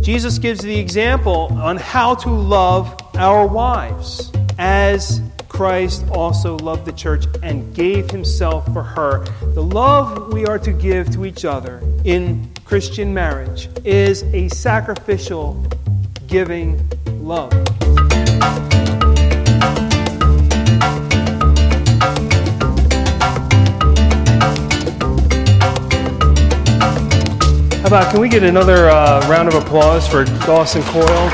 Jesus gives the example on how to love our wives as Christ also loved the church and gave himself for her. The love we are to give to each other in Christian marriage is a sacrificial, giving love. How about, can we get another round of applause for Dawson Coyle?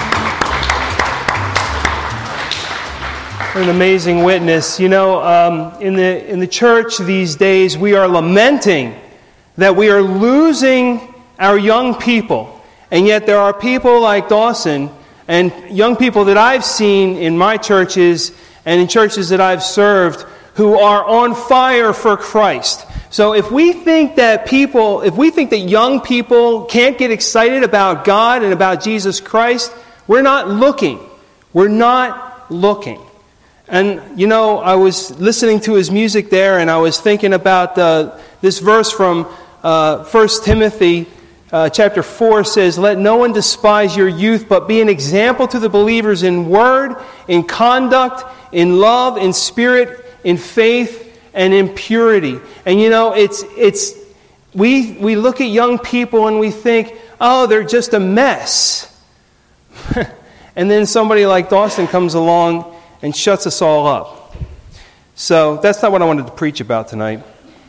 What an amazing witness. You know, in the church these days, we are lamenting that we are losing our young people. And yet there are people like Dawson and young people that I've seen in my churches and in churches that I've served who are on fire for Christ. So if we think that young people can't get excited about God and about Jesus Christ, we're not looking. We're not looking. And, you know, I was listening to his music there, and I was thinking about this verse from 1 Timothy chapter 4 says, "Let no one despise your youth, but be an example to the believers in word, in conduct, in love, in spirit, in faith, and in purity." And you know, we look at young people and we think, oh, they're just a mess. And then somebody like Dawson comes along and shuts us all up. So that's not what I wanted to preach about tonight.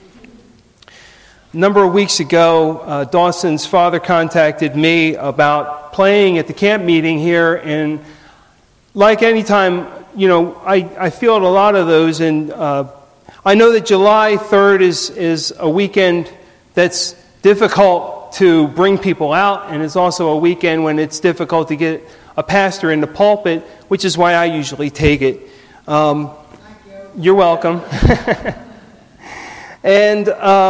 A number of weeks ago, Dawson's father contacted me about playing at the camp meeting here, and like any time, you know, I field a lot of those, and I know that July 3rd is a weekend that's difficult to bring people out, and it's also a weekend when it's difficult to get a pastor in the pulpit, which is why I usually take it. Thank you. You're welcome. And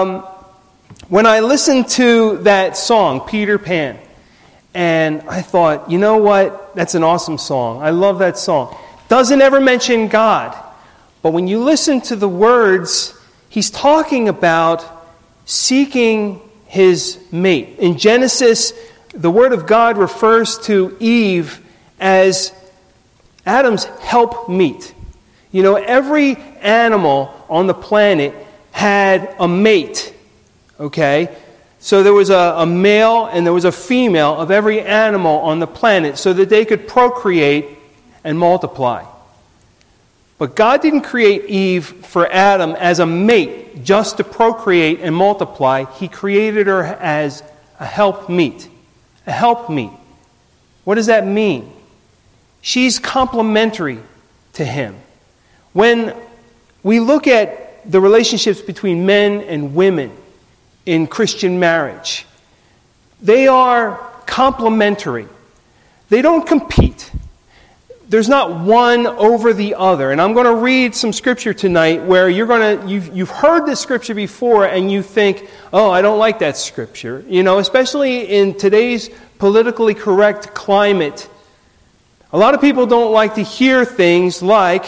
when I listened to that song, Peter Pan, and I thought, you know what? That's an awesome song. I love that song. Doesn't ever mention God. But when you listen to the words, he's talking about seeking his mate. In Genesis, the Word of God refers to Eve as Adam's helpmeet. You know, every animal on the planet had a mate, okay? So there was a male and there was a female of every animal on the planet so that they could procreate and multiply. But God didn't create Eve for Adam as a mate just to procreate and multiply. He created her as a helpmeet. A helpmeet. What does that mean? She's complementary to him. When we look at the relationships between men and women in Christian marriage, they are complementary. They don't compete. There's not one over the other. And I'm going to read some scripture tonight where you've heard this scripture before and you think, oh, I don't like that scripture. You know, especially in today's politically correct climate, a lot of people don't like to hear things like,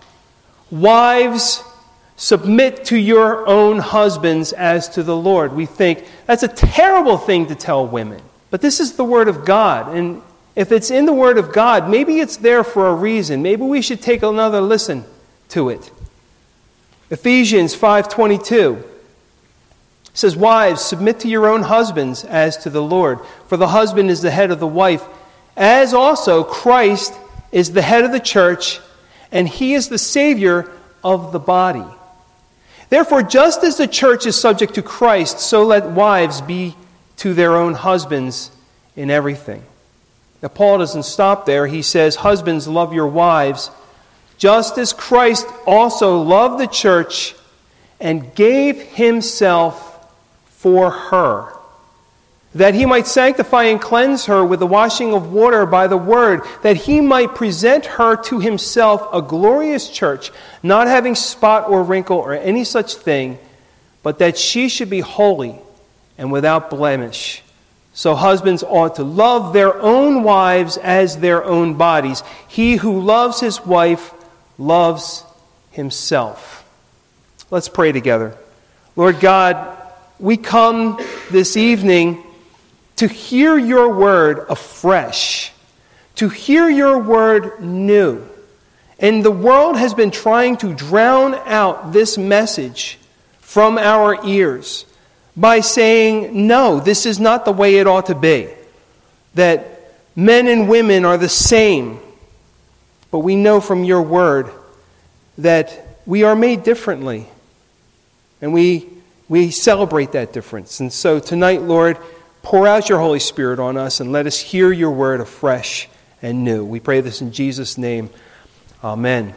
wives, submit to your own husbands as to the Lord. We think that's a terrible thing to tell women. But this is the Word of God. And if it's in the Word of God, maybe it's there for a reason. Maybe we should take another listen to it. Ephesians 5:22 says, "Wives, submit to your own husbands as to the Lord. For the husband is the head of the wife, as also Christ is the head of the church, and he is the Savior of the body. Therefore, just as the church is subject to Christ, so let wives be to their own husbands in everything." Now, Paul doesn't stop there. He says, "Husbands, love your wives, just as Christ also loved the church and gave himself for her, that he might sanctify and cleanse her with the washing of water by the word, that he might present her to himself a glorious church, not having spot or wrinkle or any such thing, but that she should be holy and without blemish. So husbands ought to love their own wives as their own bodies. He who loves his wife loves himself." Let's pray together. Lord God, we come this evening to hear your word afresh, to hear your word new. And the world has been trying to drown out this message from our ears by saying, no, this is not the way it ought to be. That men and women are the same. But we know from your word that we are made differently. And we celebrate that difference. And so tonight, Lord, pour out your Holy Spirit on us and let us hear your word afresh and new. We pray this in Jesus' name. Amen.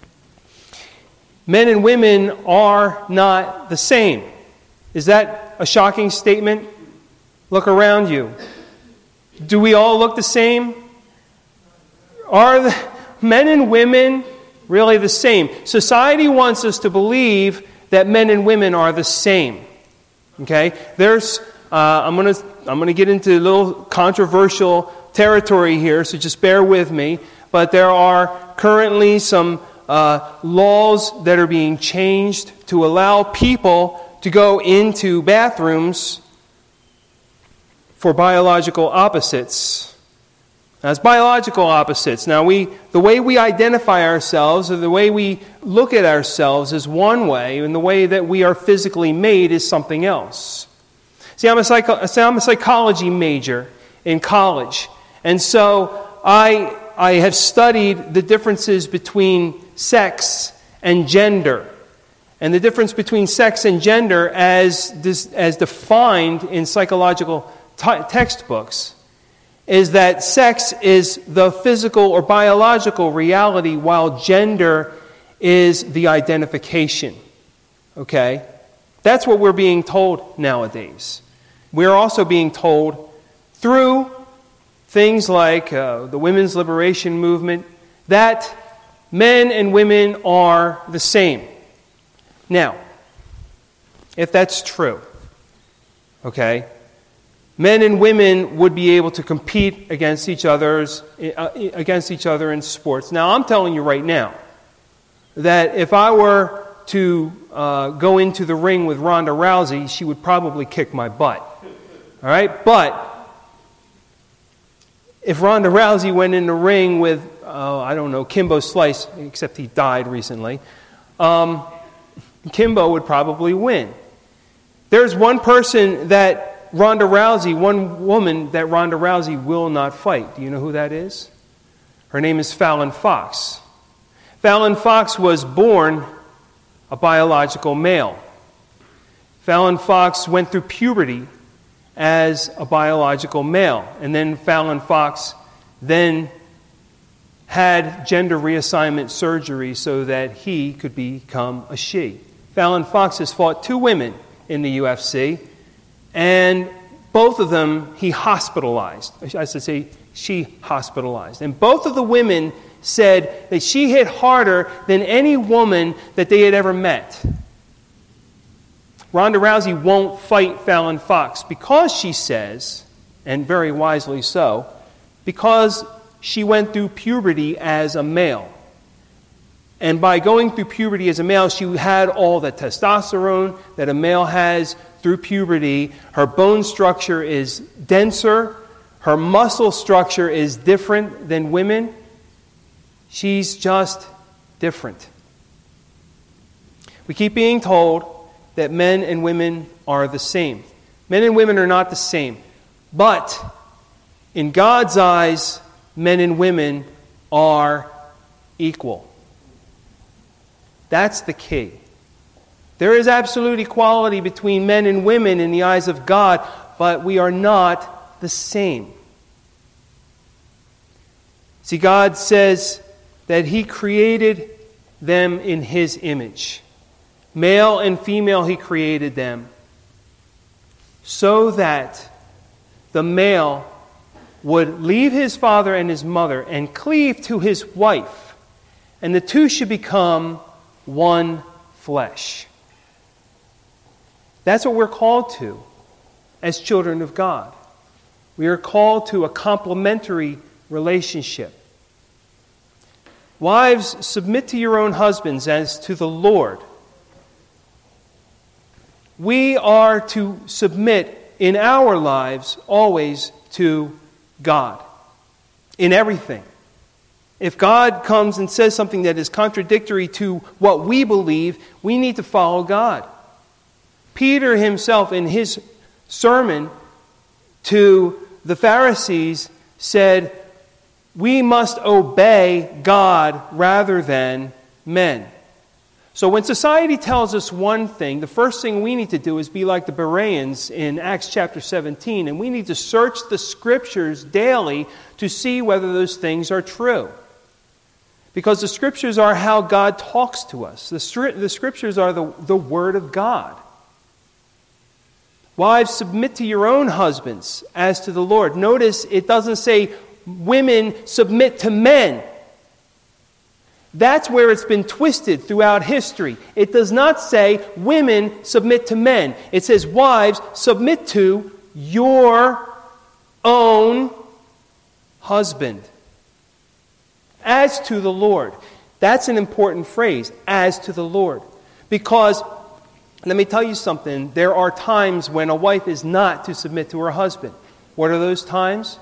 Men and women are not the same. Is that a shocking statement? Look around you. Do we all look the same? Are the men and women really the same? Society wants us to believe that men and women are the same. Okay? I'm going to get into a little controversial territory here, so just bear with me. But there are currently some laws that are being changed to allow people to go into bathrooms for biological opposites. As biological opposites. Now, the way we identify ourselves or the way we look at ourselves is one way, and the way that we are physically made is something else. See, I'm a psychology major in college, and so I have studied the differences between sex and gender. And the difference between sex and gender as defined in psychological textbooks is that sex is the physical or biological reality while gender is the identification. Okay? That's what we're being told nowadays. We're also being told through things like the women's liberation movement that men and women are the same. Now, if that's true, okay, men and women would be able to compete against each other in sports. Now, I'm telling you right now that if I were to go into the ring with Ronda Rousey, she would probably kick my butt. All right? But if Ronda Rousey went in the ring with, Kimbo Slice, except he died recently, Kimbo would probably win. There's one woman that Ronda Rousey will not fight. Do you know who that is? Her name is Fallon Fox. Fallon Fox was born a biological male. Fallon Fox went through puberty as a biological male. And then Fallon Fox then had gender reassignment surgery so that he could become a she. Fallon Fox has fought 2 women in the UFC, and both of them he hospitalized. I should say she hospitalized. And both of the women said that she hit harder than any woman that they had ever met. Ronda Rousey won't fight Fallon Fox because she says, and very wisely so, because she went through puberty as a male. And by going through puberty as a male, she had all the testosterone that a male has through puberty. Her bone structure is denser. Her muscle structure is different than women. She's just different. We keep being told that men and women are the same. Men and women are not the same. But in God's eyes, men and women are equal. That's the key. There is absolute equality between men and women in the eyes of God, but we are not the same. See, God says that He created them in His image. Male and female, He created them so that the male would leave his father and his mother and cleave to his wife, and the two should become one flesh. That's what we're called to as children of God. We are called to a complementary relationship. Wives, submit to your own husbands as to the Lord. We are to submit in our lives always to God. In everything. If God comes and says something that is contradictory to what we believe, we need to follow God. Peter himself, in his sermon to the Pharisees, said, we must obey God rather than men. So when society tells us one thing, the first thing we need to do is be like the Bereans in Acts chapter 17, and we need to search the Scriptures daily to see whether those things are true. Because the Scriptures are how God talks to us. The Scriptures are the Word of God. Wives, submit to your own husbands as to the Lord. Notice it doesn't say women submit to men. That's where it's been twisted throughout history. It does not say women submit to men. It says wives submit to your own husband. As to the Lord. That's an important phrase, as to the Lord. Because, let me tell you something, there are times when a wife is not to submit to her husband. What are those times?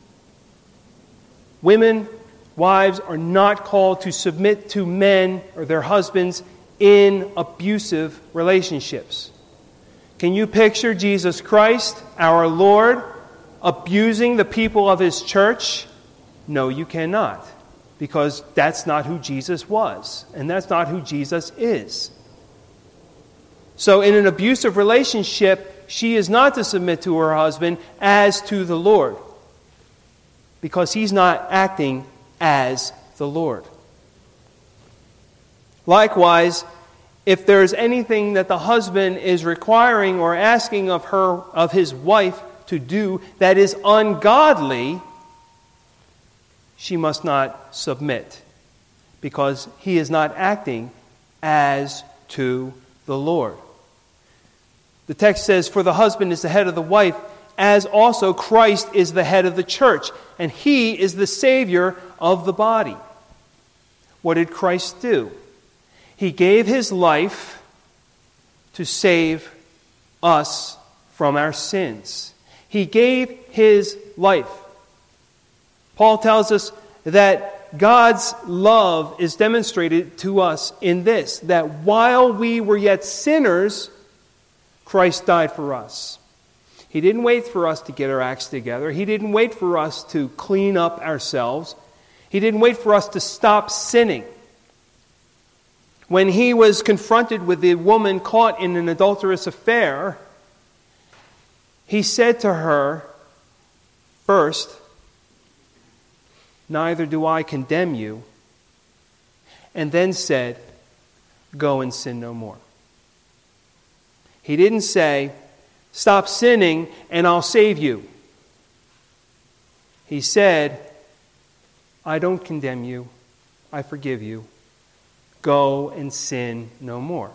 Women, wives are not called to submit to men or their husbands in abusive relationships. Can you picture Jesus Christ, our Lord, abusing the people of His church? No, you cannot. Because that's not who Jesus was. And that's not who Jesus is. So in an abusive relationship, she is not to submit to her husband as to the Lord. Because he's not acting as the Lord. Likewise, if there's anything that the husband is requiring or asking of his wife to do that is ungodly, she must not submit, because he is not acting as to the Lord. The text says, for the husband is the head of the wife, as also Christ is the head of the church, and he is the Savior of the body. What did Christ do? He gave his life to save us from our sins. He gave his life. Paul tells us that God's love is demonstrated to us in this, that while we were yet sinners, Christ died for us. He didn't wait for us to get our acts together. He didn't wait for us to clean up ourselves. He didn't wait for us to stop sinning. When he was confronted with the woman caught in an adulterous affair, he said to her, first, neither do I condemn you, and then said, go and sin no more. He didn't say, stop sinning and I'll save you. He said, I don't condemn you, I forgive you. Go and sin no more.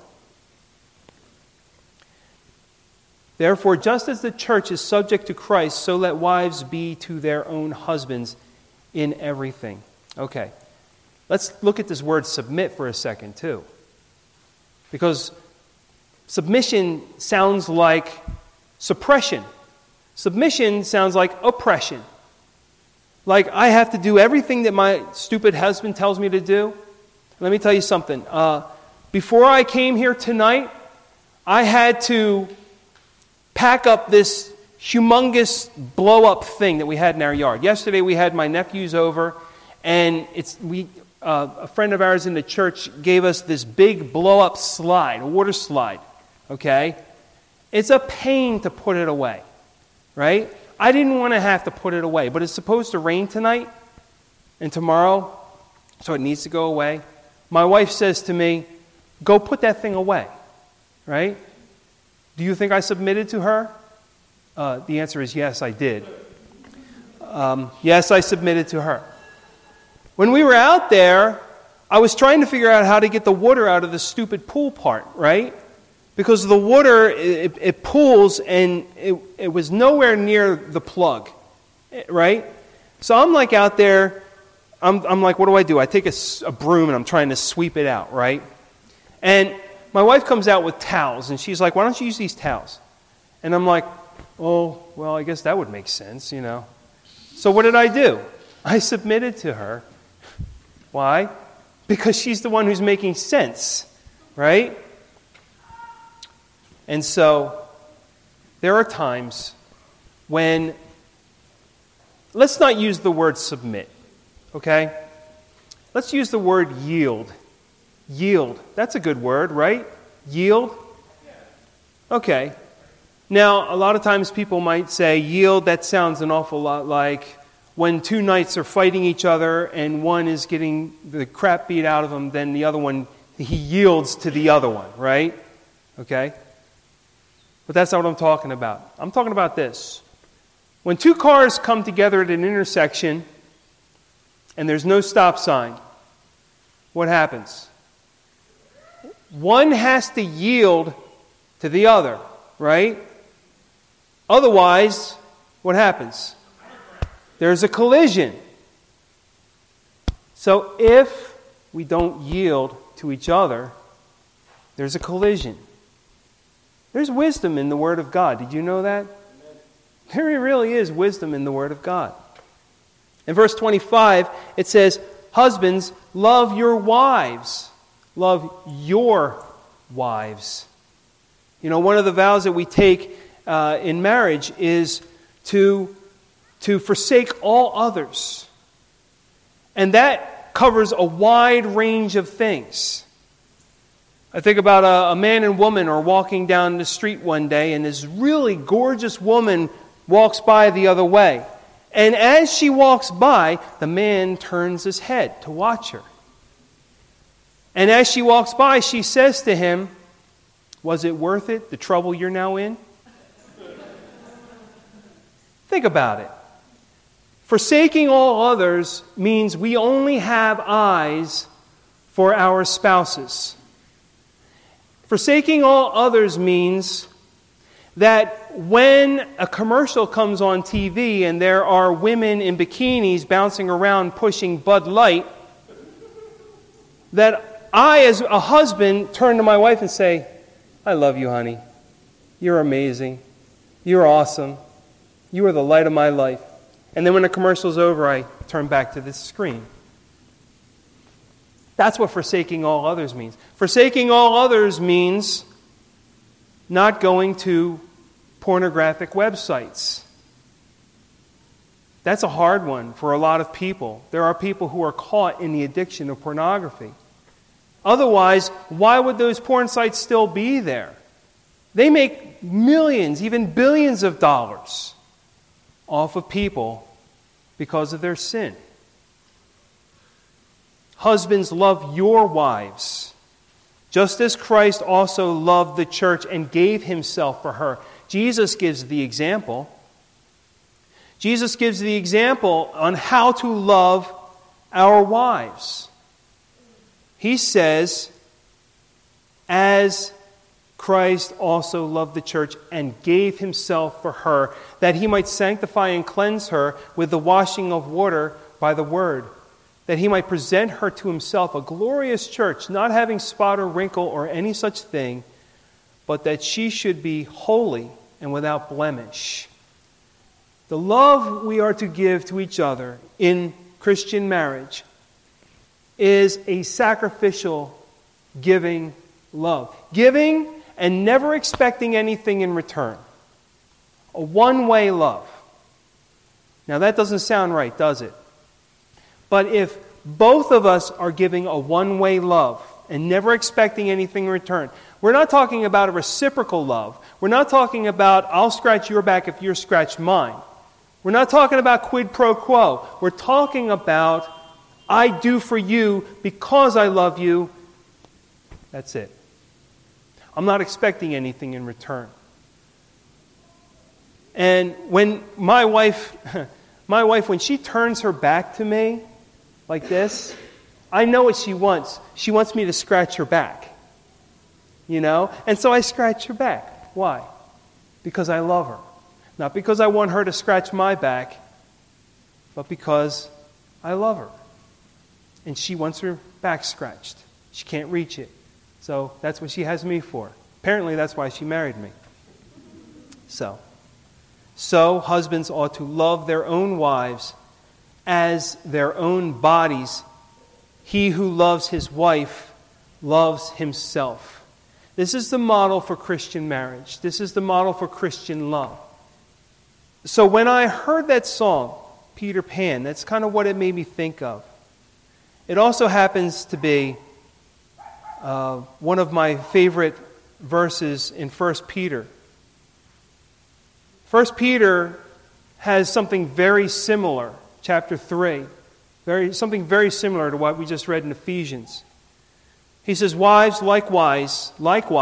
Therefore, just as the church is subject to Christ, so let wives be to their own husbands in everything. Okay, let's look at this word submit for a second too. Because submission sounds like suppression. Submission sounds like oppression. Like I have to do everything that my stupid husband tells me to do. Let me tell you something. Before I came here tonight, I had to pack up this humongous blow-up thing that we had in our yard. Yesterday we had my nephews over, and a friend of ours in the church gave us this big blow-up slide, a water slide. Okay? It's a pain to put it away, right? I didn't want to have to put it away, but it's supposed to rain tonight and tomorrow, so it needs to go away. My wife says to me, go put that thing away, right? Do you think I submitted to her? The answer is yes, I did. Yes, I submitted to her. When we were out there, I was trying to figure out how to get the water out of the stupid pool part, right? Because the water, it pools, and it was nowhere near the plug, right? So I'm like out there, I'm like, what do? I take a broom and I'm trying to sweep it out, right? And my wife comes out with towels, and she's like, why don't you use these towels? And I'm like, oh, well, I guess that would make sense, So what did I do? I submitted to her. Why? Because she's the one who's making sense, right? And so there are times when, let's not use the word submit, okay? Let's use the word yield. Yield. That's a good word, right? Yield? Okay. Now, a lot of times people might say, yield, that sounds an awful lot like when two knights are fighting each other and one is getting the crap beat out of him, then the other one, he yields to the other one, right? Okay? But that's not what I'm talking about. I'm talking about this. When two cars come together at an intersection and there's no stop sign, what happens? One has to yield to the other, right? Otherwise, what happens? There's a collision. So if we don't yield to each other, there's a collision. There's wisdom in the Word of God. Did you know that? There really is wisdom in the Word of God. In verse 25, it says, husbands, love your wives. Love your wives. One of the vows that we take in marriage is to forsake all others. And that covers a wide range of things. I think about a man and woman are walking down the street one day, and this really gorgeous woman walks by the other way. And as she walks by, the man turns his head to watch her. And as she walks by, she says to him, was it worth it, the trouble you're now in? Think about it. Forsaking all others means we only have eyes for our spouses. Forsaking all others means that when a commercial comes on TV and there are women in bikinis bouncing around pushing Bud Light, that I, as a husband, turn to my wife and say, I love you, honey. You're amazing. You're awesome. You are the light of my life. And then when the commercial's over, I turn back to the screen. That's what forsaking all others means. Forsaking all others means not going to pornographic websites. That's a hard one for a lot of people. There are people who are caught in the addiction of pornography. Otherwise, why would those porn sites still be there? They make millions, even billions of dollars off of people because of their sin. Husbands, love your wives, just as Christ also loved the church and gave himself for her. Jesus gives the example. Jesus gives the example on how to love our wives. He says, as Christ also loved the church and gave himself for her, that he might sanctify and cleanse her with the washing of water by the word, that he might present her to himself a glorious church, not having spot or wrinkle or any such thing, but that she should be holy and without blemish. The love we are to give to each other in Christian marriage is a sacrificial giving love. Giving and never expecting anything in return. A one-way love. Now that doesn't sound right, does it? But if both of us are giving a one-way love and never expecting anything in return, we're not talking about a reciprocal love. We're not talking about, I'll scratch your back if you scratch mine. We're not talking about quid pro quo. We're talking about, I do for you because I love you. That's it. I'm not expecting anything in return. And when my wife, when she turns her back to me like this, I know what she wants. She wants me to scratch her back. And so I scratch her back. Why? Because I love her. Not because I want her to scratch my back, but because I love her. And she wants her back scratched. She can't reach it. So that's what she has me for. Apparently that's why she married me. So, So husbands ought to love their own wives as their own bodies. He who loves his wife loves himself. This is the model for Christian marriage. This is the model for Christian love. So when I heard that song, Peter Pan, that's kind of what it made me think of. It also happens to be one of my favorite verses in 1 Peter. 1 Peter has something very similar, chapter 3, something very similar to what we just read in Ephesians. He says, "Wives, likewise,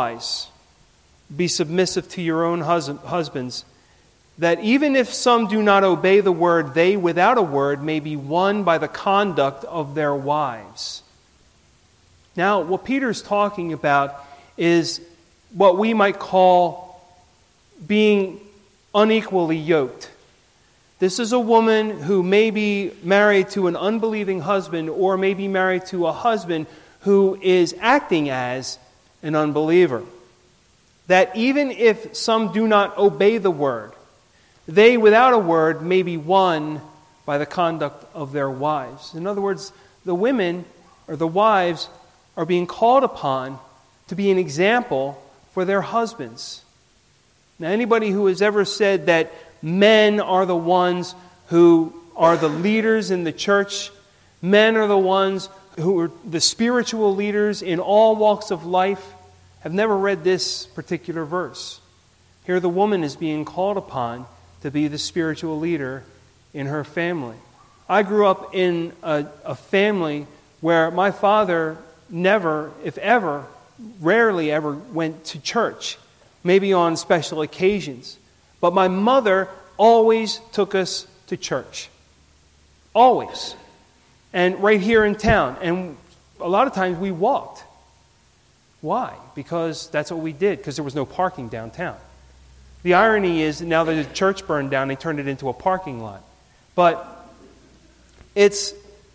be submissive to your own husbands, that even if some do not obey the word, they without a word may be won by the conduct of their wives." Now, what Peter's talking about is what we might call being unequally yoked. This is a woman who may be married to an unbelieving husband or may be married to a husband who is acting as an unbeliever. That even if some do not obey the word, they without a word may be won by the conduct of their wives. In other words, the women or the wives are being called upon to be an example for their husbands. Now, anybody who has ever said that men are the ones who are the leaders in the church, men are the ones who are the spiritual leaders in all walks of life, have never read this particular verse. Here the woman is being called upon to be the spiritual leader in her family. I grew up in a family where my father never, if ever, rarely ever went to church, maybe on special occasions. But my mother always took us to church. Always. And right here in town. And a lot of times we walked. Why? Because that's what we did, because there was no parking downtown. The irony is now that the church burned down, they turned it into a parking lot. But it's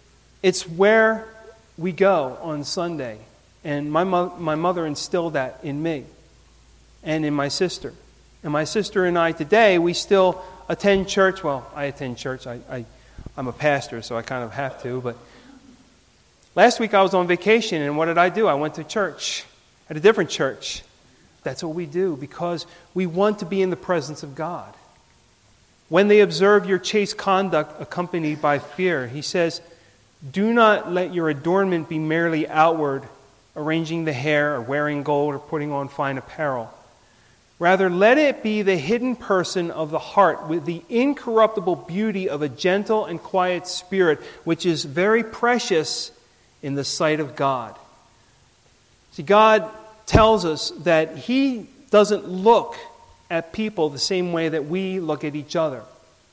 where we go on Sunday. And my mother instilled that in me and in my sister. And my sister and I today, we still attend church. Well, I attend church. I'm a pastor, so I kind of have to. But last week I was on vacation, and what did I do? I went to church, at a different church. That's what we do, because we want to be in the presence of God. When they observe your chaste conduct accompanied by fear, he says, do not let your adornment be merely outward, arranging the hair or wearing gold or putting on fine apparel. Rather, let it be the hidden person of the heart with the incorruptible beauty of a gentle and quiet spirit, which is very precious in the sight of God. See, God tells us that He doesn't look at people the same way that we look at each other.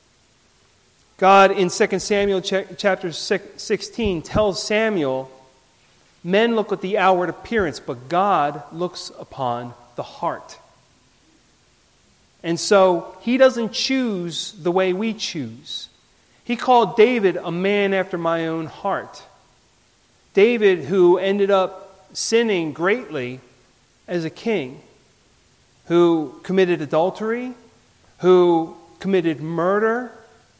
God in 2 Samuel chapter 16 tells Samuel, men look at the outward appearance, but God looks upon the heart. And so He doesn't choose the way we choose. He called David a man after my own heart. David, who ended up sinning greatly as a king, who committed adultery, who committed murder.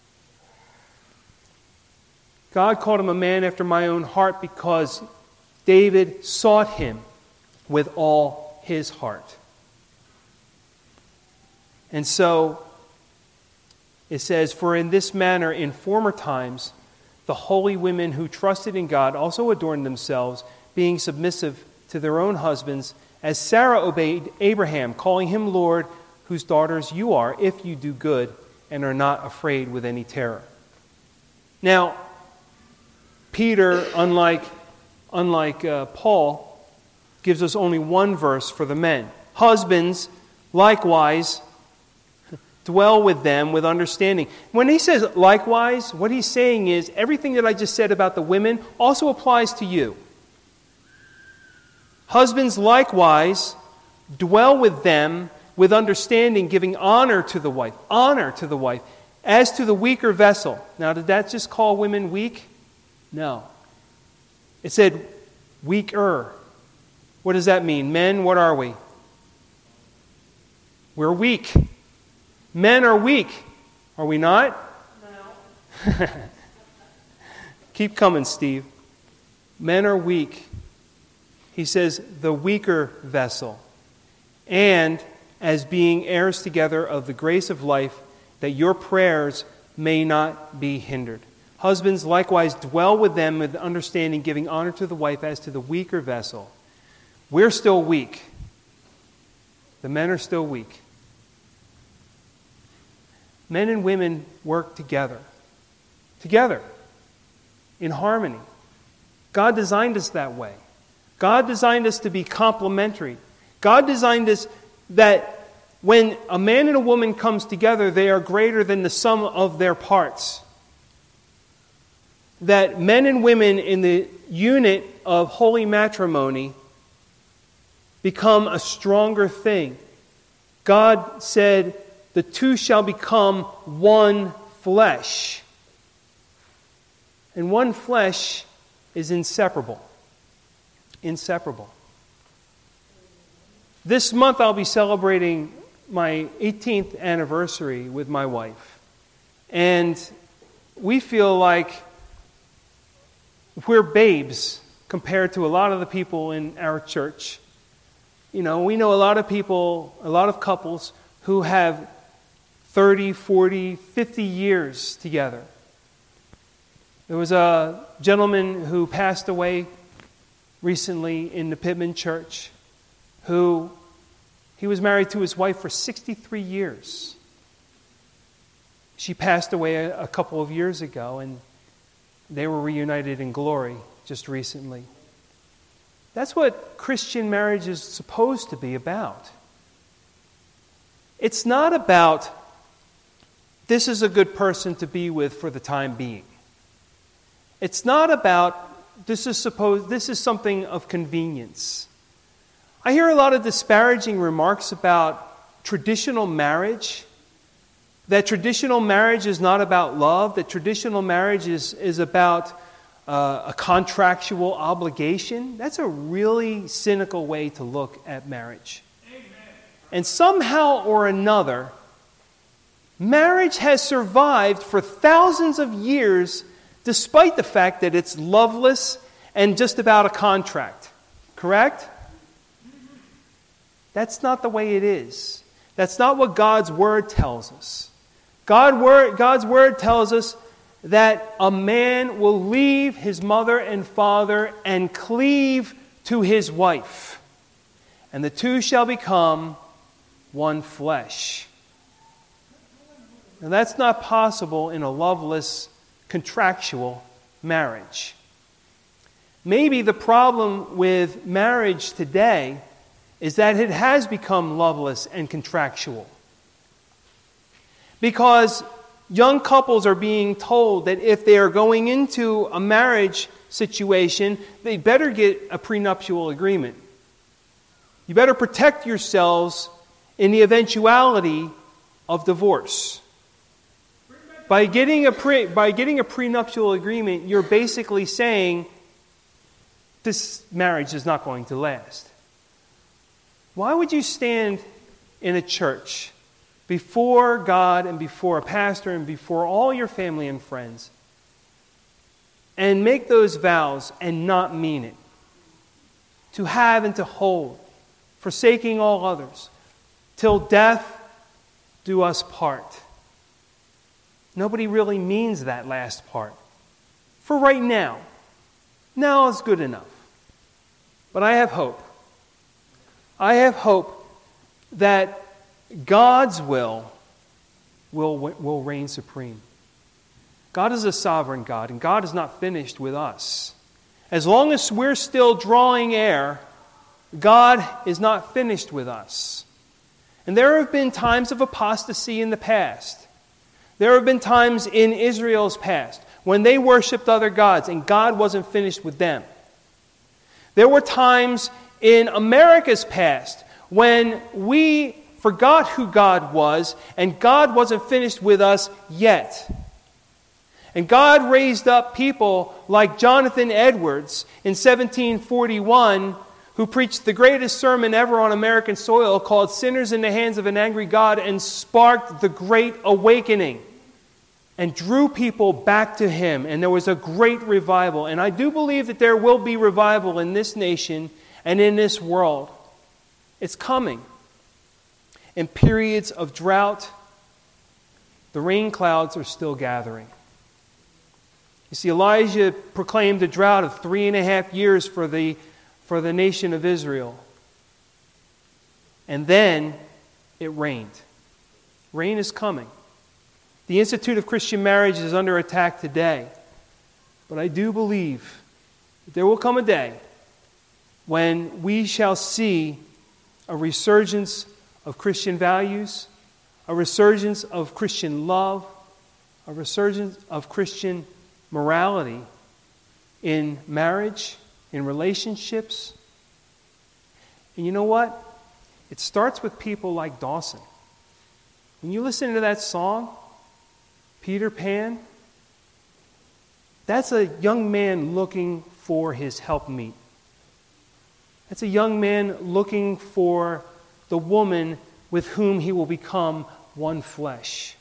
God called him a man after my own heart because David sought Him with all his heart. And so it says, for in this manner in former times the holy women who trusted in God also adorned themselves, being submissive to their own husbands, as Sarah obeyed Abraham, calling him Lord, whose daughters you are, if you do good and are not afraid with any terror. Now, Peter, unlike Paul, gives us only one verse for the men. Husbands, likewise, dwell with them with understanding. When he says likewise, what he's saying is everything that I just said about the women also applies to you. Husbands, likewise, dwell with them with understanding, giving honor to the wife. Honor to the wife. As to the weaker vessel. Now, did that just call women weak? No. It said weaker. What does that mean? Men, what are we? We're weak. Men are weak. Are we not? No. Keep coming, Steve. Men are weak. He says, the weaker vessel. And as being heirs together of the grace of life, that your prayers may not be hindered. Husbands, likewise, dwell with them with understanding, giving honor to the wife as to the weaker vessel. We're still weak. The men are still weak. Men and women work together. Together. In harmony. God designed us that way. God designed us to be complementary. God designed us that when a man and a woman comes together, they are greater than the sum of their parts. That men and women in the unit of holy matrimony become a stronger thing. God said, the two shall become one flesh. And one flesh is inseparable. Inseparable. This month I'll be celebrating my 18th anniversary with my wife. And we feel like we're babes compared to a lot of the people in our church. You know, we know a lot of people, a lot of couples who have 30, 40, 50 years together. There was a gentleman who passed away recently in the Pittman Church who he was married to his wife for 63 years. She passed away a couple of years ago, and they were reunited in glory just recently. That's what Christian marriage is supposed to be about. It's not about, this is a good person to be with for the time being. It's not about, this is something of convenience. I hear a lot of disparaging remarks about traditional marriage, that traditional marriage is not about love, that traditional marriage is about a contractual obligation. That's a really cynical way to look at marriage. Amen. And somehow or another, marriage has survived for thousands of years despite the fact that it's loveless and just about a contract. Correct? That's not the way it is. That's not what God's Word tells us. God's Word tells us that a man will leave his mother and father and cleave to his wife, and the two shall become one flesh. Now that's not possible in a loveless, contractual marriage. Maybe the problem with marriage today is that it has become loveless and contractual. Because young couples are being told that if they are going into a marriage situation, they better get a prenuptial agreement. You better protect yourselves in the eventuality of divorce. By getting a prenuptial agreement, you're basically saying this marriage is not going to last. Why would you stand in a church before God and before a pastor and before all your family and friends and make those vows and not mean it? To have and to hold, forsaking all others, till death do us part. Nobody really means that last part. For right now. Now is good enough. But I have hope. I have hope that God's will reign supreme. God is a sovereign God, and God is not finished with us. As long as we're still drawing air, God is not finished with us. And there have been times of apostasy in the past. There have been times in Israel's past when they worshipped other gods, and God wasn't finished with them. There were times in America's past when we forgot who God was, and God wasn't finished with us yet. And God raised up people like Jonathan Edwards in 1741, who preached the greatest sermon ever on American soil called Sinners in the Hands of an Angry God and sparked the Great Awakening and drew people back to Him. And there was a great revival. And I do believe that there will be revival in this nation and in this world. It's coming. In periods of drought, the rain clouds are still gathering. You see, Elijah proclaimed a drought of 3.5 years for the nation of Israel. And then it rained. Rain is coming. The Institute of Christian Marriage is under attack today. But I do believe that there will come a day when we shall see a resurgence of Christian values, a resurgence of Christian love, a resurgence of Christian morality in marriage, in relationships. And you know what? It starts with people like Dawson. When you listen to that song, Peter Pan, that's a young man looking for his helpmeet. That's a young man looking for the woman with whom he will become one flesh.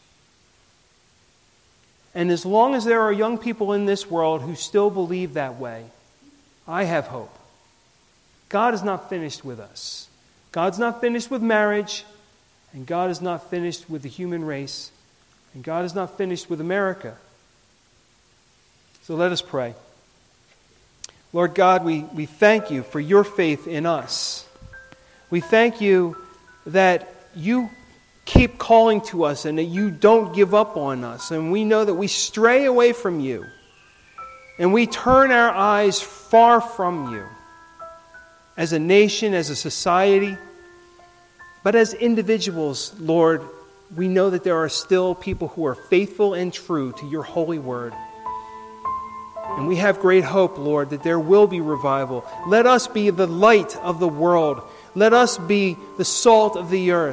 And as long as there are young people in this world who still believe that way, I have hope. God is not finished with us. God's not finished with marriage, and God is not finished with the human race, and God is not finished with America. So let us pray. Lord God, we thank you for your faith in us. We thank you that you keep calling to us and that you don't give up on us. And we know that we stray away from you. And we turn our eyes far from you. As a nation, as a society. But as individuals, Lord, we know that there are still people who are faithful and true to your holy word. And we have great hope, Lord, that there will be revival. Let us be the light of the world. Let us be the salt of the earth.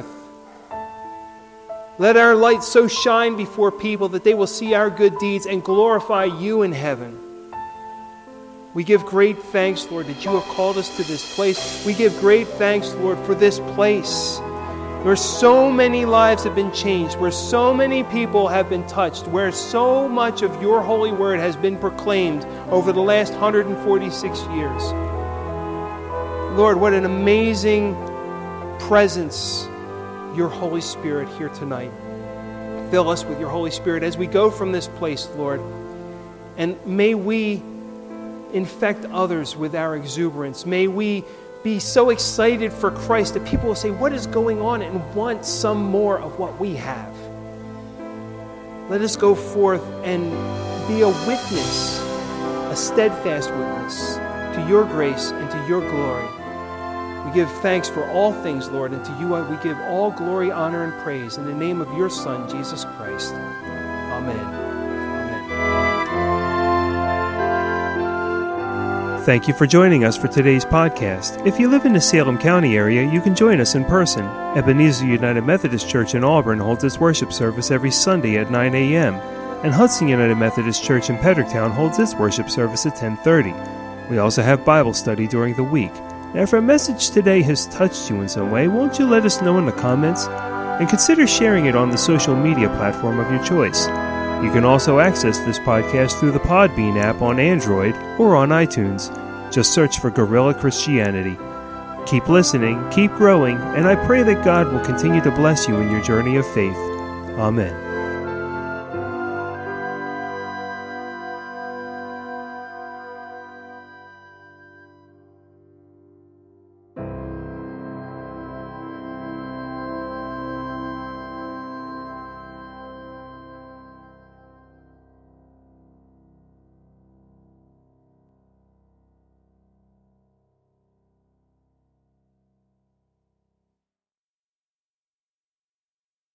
Let our light so shine before people that they will see our good deeds and glorify you in heaven. We give great thanks, Lord, that you have called us to this place. We give great thanks, Lord, for this place where so many lives have been changed, where so many people have been touched, where so much of your holy word has been proclaimed over the last 146 years. Lord, what an amazing presence your Holy Spirit here tonight. Fill us with your Holy Spirit as we go from this place, Lord. And may we infect others with our exuberance. May we be so excited for Christ that people will say, what is going on, and want some more of what we have. Let us go forth and be a witness, a steadfast witness to your grace and to your glory. We give thanks for all things, Lord, and to you we give all glory, honor, and praise in the name of your Son, Jesus Christ. Amen. Thank you for joining us for today's podcast. If you live in the Salem County area, you can join us in person. Ebenezer United Methodist Church in Auburn holds its worship service every Sunday at 9 a.m., and Hudson United Methodist Church in Pedricktown holds its worship service at 10:30. We also have Bible study during the week. Now, if our message today has touched you in some way, won't you let us know in the comments? And consider sharing it on the social media platform of your choice. You can also access this podcast through the Podbean app on Android or on iTunes. Just search for Guerrilla Christianity. Keep listening, keep growing, and I pray that God will continue to bless you in your journey of faith. Amen.